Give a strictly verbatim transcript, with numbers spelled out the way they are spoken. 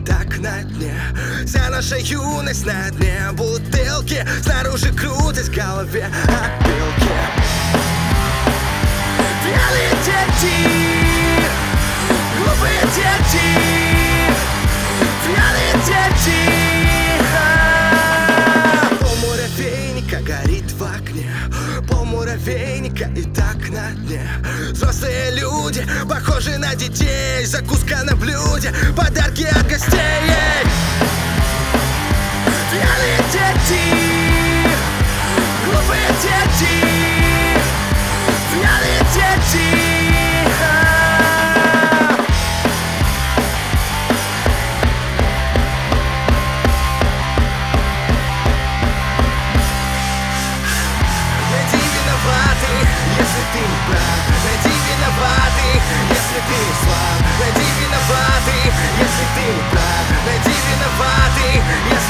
так на дне. Вся наша юность на дне бутылки, снаружи крутость в голове опилки. Пьяные дети, глупые дети, пьяные дети. Пол муравейника горит в окне, пол муравейника и так на дне. Взрослые люди, похожи на детей, закуска на блюде, подарки от гостей. Пьяные дети, глупые дети, пьяные дети. Найди виноватых, если ты не прав. Найди виноватых, если ты не слаб. Найди виноватых, если ты не прав. Найди виноватых, если